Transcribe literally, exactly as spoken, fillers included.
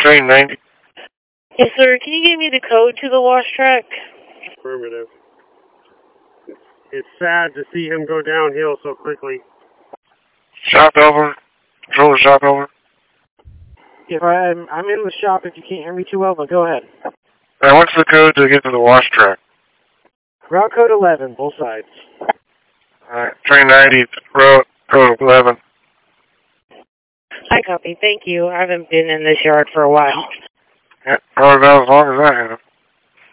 train ninety. Yes, sir. Can you give me the code to the wash track? Affirmative. It's sad to see him go downhill so quickly. Shop over. Controller shop over. If I'm, I'm in the shop if you can't hear me too well, but go ahead. Now, what's the code to get to the wash track? Route code eleven, both sides. Alright, train ninety, route code eleven. I copy. Thank you. I haven't been in this yard for a while. Yeah, probably about as long as I have.